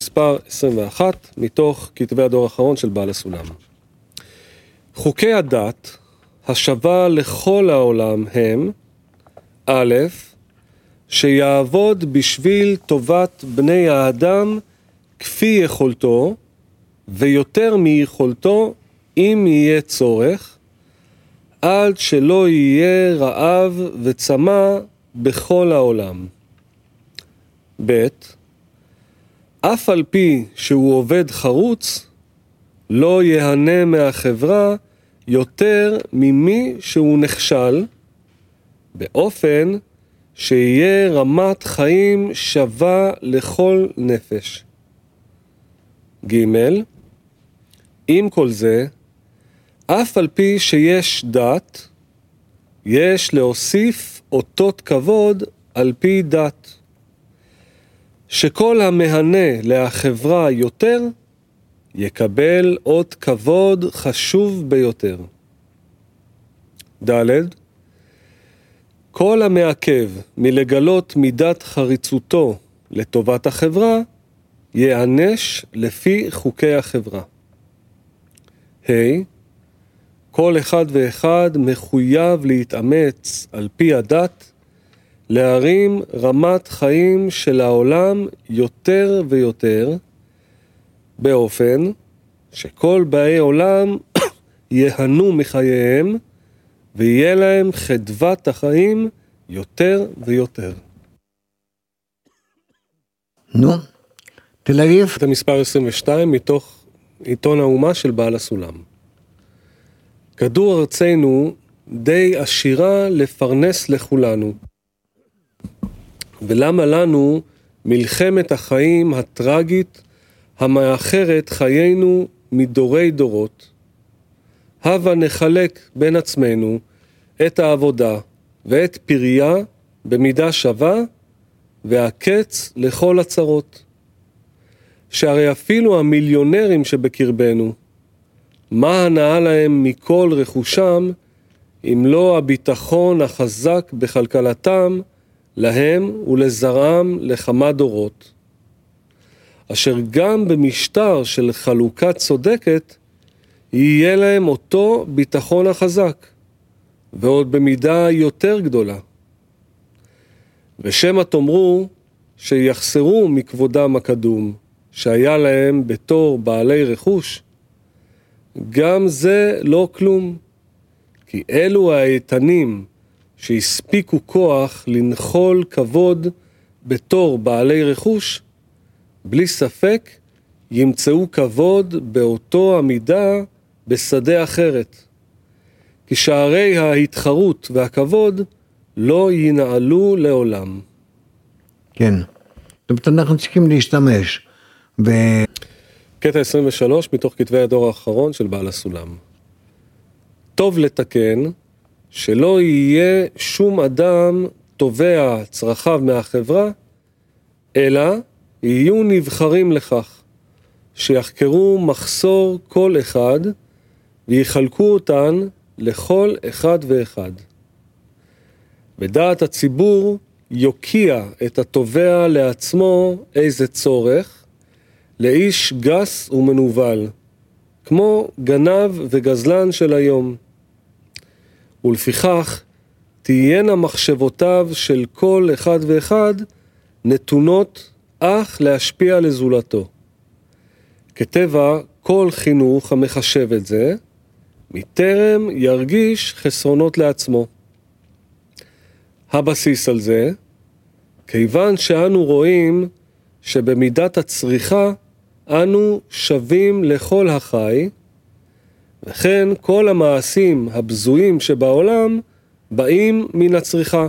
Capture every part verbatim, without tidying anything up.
מספר עשרים ואחת, מתוך כתבי הדור האחרון של בעל הסולם. חוקי הדת, השווה לכל העולם הם, א', שיעבוד בשביל טובת בני האדם כפי יכולתו, ויותר מיכולתו אם יהיה צורך, עד שלא יהיה רעב וצמא בכל העולם. ב', אף על פי שהוא עובד חרוץ, לא יהנה מהחברה יותר ממי שהוא נכשל, באופן שיהיה רמת חיים שווה לכל נפש. ג', עם כל זה, אף על פי שיש דת, יש להוסיף אותות כבוד על פי דת. שכל המהנה להחברה יותר, יקבל אות כבוד חשוב ביותר. ד', כל המעכב מלגלות מידת חריצותו לטובת החברה, יענש לפי חוקי החברה. ה', כל אחד ואחד מחויב להתאמץ על פי הדת, להרים רמת חיים של העולם יותר ויותר, באופן שכל באי עולם יהנו מחייהם, ויהיה להם חדוות החיים יותר ויותר. נו, תל אביב. זה מספר עשרים ושתיים מתוך עיתון האומה של בעל הסולם. כדור ארצנו די עשירה לפרנס לכולנו. ולמה לנו מלחמת החיים הטרגית המאחרת חיינו מדורי דורות? הבה נחלק בין עצמנו את העבודה ואת פריה במידה שווה, והקץ לכל הצרות. שהרי אפילו המיליונרים שבקרבנו, מה הנאה להם מכל רכושם, אם לא הביטחון החזק בכלכלתם, להם ולזרעם לכמה דורות. אשר גם במשטר של חלוקה צודקת, יהיה להם אותו ביטחון החזק, ועוד במידה יותר גדולה. ושמה תאמרו שיחסרו מכבודם הקדום, שהיה להם בתור בעלי רכוש, גם זה לא כלום, כי אלו האיתנים שהספיקו כוח לנחול כבוד בתור בעלי רכוש, בלי ספק ימצאו כבוד באותו המידה בשדה אחרת, כי שערי ההתחרות והכבוד לא ינעלו לעולם. כן, זאת אומרת אנחנו צריכים להשתמש. ו... קטע עשרים ושלוש מתוך כתבי הדור האחרון של בעל הסולם. טוב לתקן שלא יהיה שום אדם תובע צרכיו מהחברה, אלא יהיו נבחרים לכך, שיחקרו מחסור כל אחד, ויחלקו אותן לכל אחד ואחד. בדעת הציבור יוקיע את התובע לעצמו איזה צורך, לאיש גס ומנוול, כמו גנב וגזלן של היום. ולפיכך תהיינה מחשבותיו של כל אחד ואחד נתונות אך להשפיע לזולתו. כטבע כל חינוך המחשב את זה, מטרם ירגיש חסרונות לעצמו. הבסיס על זה, כיוון שאנו רואים שבמידת הצריכה אנו שווים לכל החי, וכן כל המעשים הבזויים שבעולם באים מן הצריכה.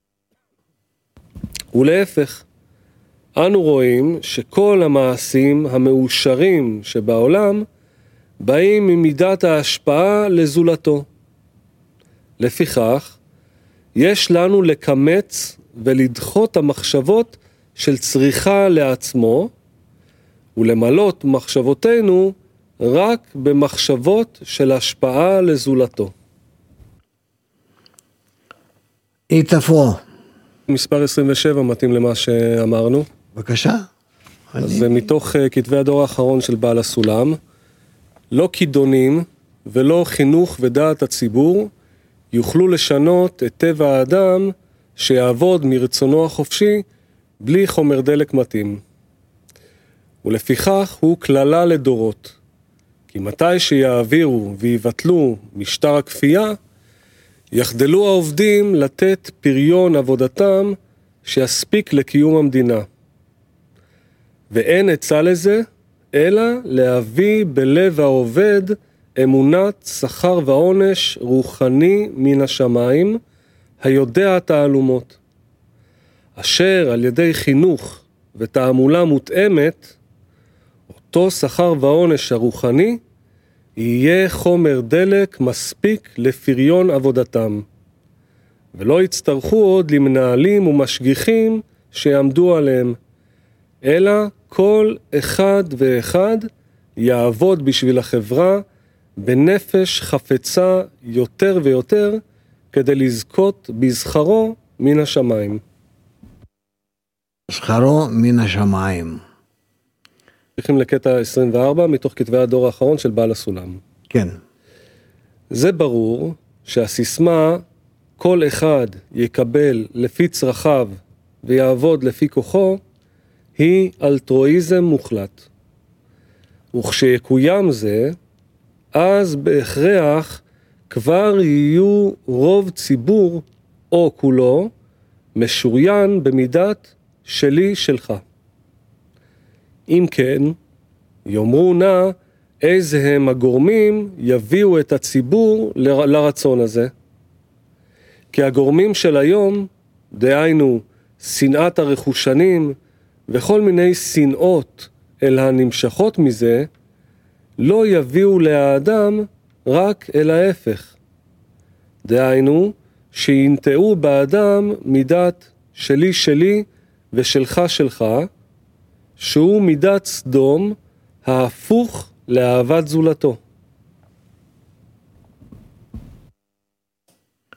ולהפך, אנו רואים שכל המעשים המאושרים שבעולם באים ממידת ההשפעה לזולתו. לפיכך, יש לנו לקמץ ולדחות המחשבות של צריכה לעצמו, ולמלות מחשבותינו רק במחשבות של השפעה לזולתו. איתפו. מספר עשרים ושבע מתאים למה שאמרנו. בבקשה. אז זה מתוך uh, כתבי הדור האחרון של בעל הסולם. לא כידונים ולא חינוך ודעת הציבור יוכלו לשנות את טבע האדם שיעבוד מרצונו החופשי בלי חומר דלק מתאים. ולפיכך הוא כללה לדורות. כי מתי שיעבירו ויבטלו משטר הכפייה, יחדלו העובדים לתת פריון עבודתם שיספיק לקיום המדינה. ואין עצה לזה, אלא להביא בלב העובד אמונת שכר ועונש רוחני מן השמיים, היודע תעלומות. אשר על ידי חינוך ותעמולה מותאמת, אותו שכר ועונש הרוחני, יהיה חומר דלק מספיק לפריון עבודתם. ולא יצטרכו עוד למנהלים ומשגיחים שיעמדו עליהם, אלא כל אחד ואחד יעבוד בשביל החברה בנפש חפצה יותר ויותר כדי לזכות בזכרו מן השמיים. שכרו מן השמיים. הולכים לקטע עשרים וארבע מתוך כתבי הדור האחרון של בעל הסולם. כן. זה ברור שהסיסמה כל אחד יקבל לפי צרכיו ויעבוד לפי כוחו היא אלטרואיזם מוחלט. וכשיקוים זה, אז בהכרח כבר יהיו רוב ציבור או כולו משוריין במידת שלי שלך. אם כן, יאמרו נא איזה הם הגורמים יביאו את הציבור ל- לרצון הזה. כי הגורמים של היום, דהיינו שנאת הרכושנים וכל מיני שנאות אל הנמשכות מזה, לא יביאו לאדם רק אל ההפך. דהיינו, שינטעו באדם מידת שלי שלי ושלך שלך, שהוא מידת סדום ההפוך לאהבת זולתו.